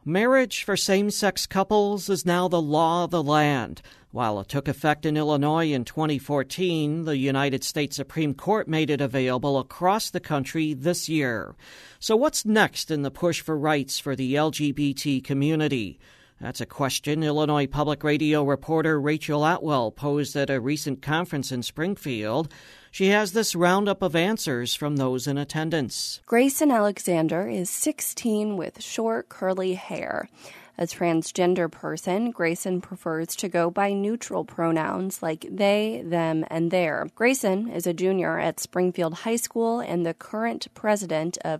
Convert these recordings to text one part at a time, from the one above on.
Marriage for same-sex couples is now the law of the land. While it took effect in Illinois in 2014, the United States Supreme Court made it available across the country this year. So what's next in the push for rights for the LGBT community? That's a question Illinois Public Radio reporter Rachel Atwell posed at a recent conference in Springfield. She has this roundup of answers from those in attendance. Grayson Alexander is 16 with short, curly hair. A transgender person, Grayson prefers to go by neutral pronouns like they, them, and their. Grayson is a junior at Springfield High School and the current president of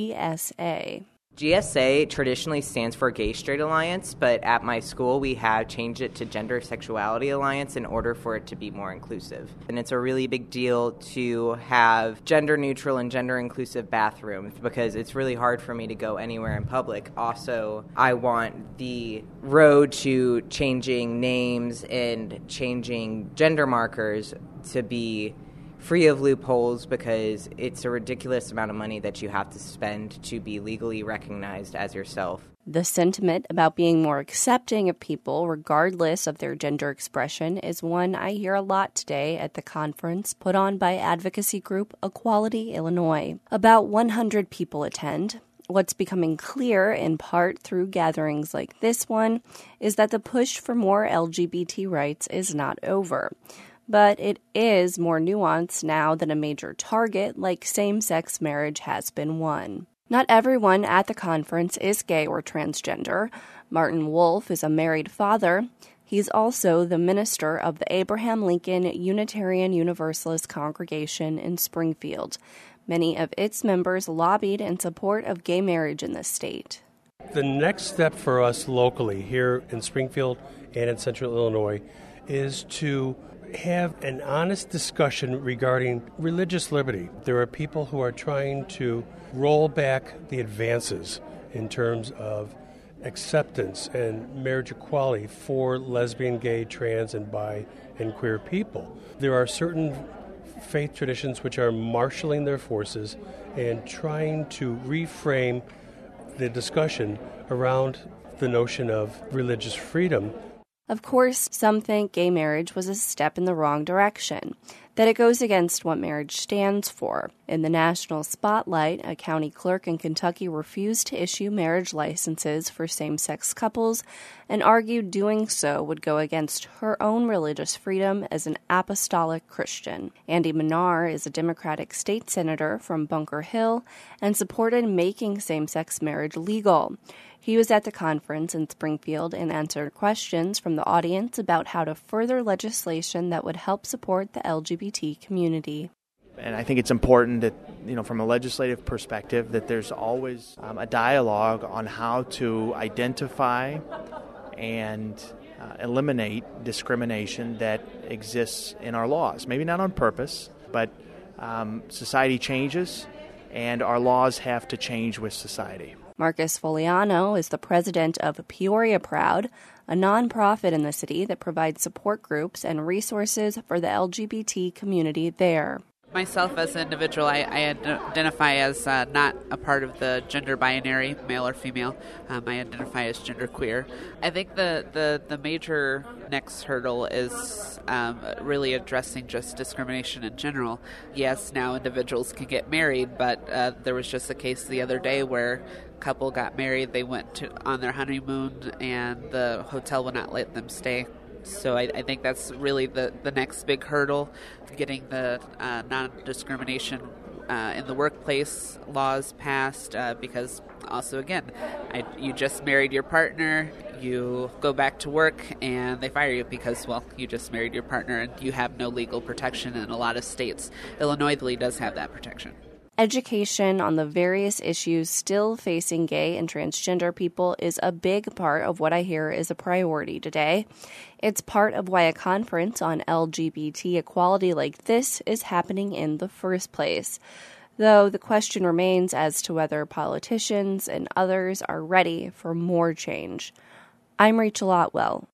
GSA. GSA traditionally stands for Gay Straight Alliance, but at my school we have changed it to Gender Sexuality Alliance in order for it to be more inclusive. And it's a really big deal to have gender neutral and gender inclusive bathrooms because it's really hard for me to go anywhere in public. Also, I want the road to changing names and changing gender markers to be free of loopholes because it's a ridiculous amount of money that you have to spend to be legally recognized as yourself. The sentiment about being more accepting of people regardless of their gender expression is one I hear a lot today at the conference put on by advocacy group Equality Illinois. About 100 people attend. What's becoming clear, in part through gatherings like this one, is that the push for more LGBT rights is not over. But it is more nuanced now than a major target like same-sex marriage has been one. Not everyone at the conference is gay or transgender. Martin Wolf is a married father. He's also the minister of the Abraham Lincoln Unitarian Universalist Congregation in Springfield. Many of its members lobbied in support of gay marriage in the state. The next step for us locally here in Springfield and in Central Illinois is to have an honest discussion regarding religious liberty. There are people who are trying to roll back the advances in terms of acceptance and marriage equality for lesbian, gay, trans, and bi and queer people. There are certain faith traditions which are marshaling their forces and trying to reframe the discussion around the notion of religious freedom. Of course, some think gay marriage was a step in the wrong direction, that it goes against what marriage stands for. In the national spotlight, a county clerk in Kentucky refused to issue marriage licenses for same-sex couples and argued doing so would go against her own religious freedom as an apostolic Christian. Andy Manar is a Democratic state senator from Bunker Hill and supported making same-sex marriage legal. He was at the conference in Springfield and answered questions from the audience about how to further legislation that would help support the LGBT community. And I think it's important that, from a legislative perspective, that there's always a dialogue on how to identify and eliminate discrimination that exists in our laws. Maybe not on purpose, but society changes and our laws have to change with society. Marcus Foliano is the president of Peoria Proud, a nonprofit in the city that provides support groups and resources for the LGBT community there. Myself as an individual, I identify as not a part of the gender binary, male or female. I identify as genderqueer. I think the major next hurdle is really addressing just discrimination in general. Yes, now individuals can get married, but there was just a case the other day where a couple got married, they went on their honeymoon, and the hotel would not let them stay. So I think that's really the next big hurdle, getting the non-discrimination in the workplace laws passed, because also, again, you just married your partner, you go back to work, and they fire you because, you just married your partner and you have no legal protection in a lot of states. Illinois does have that protection. Education on the various issues still facing gay and transgender people is a big part of what I hear is a priority today. It's part of why a conference on LGBT equality like this is happening in the first place. Though the question remains as to whether politicians and others are ready for more change. I'm Rachel Otwell.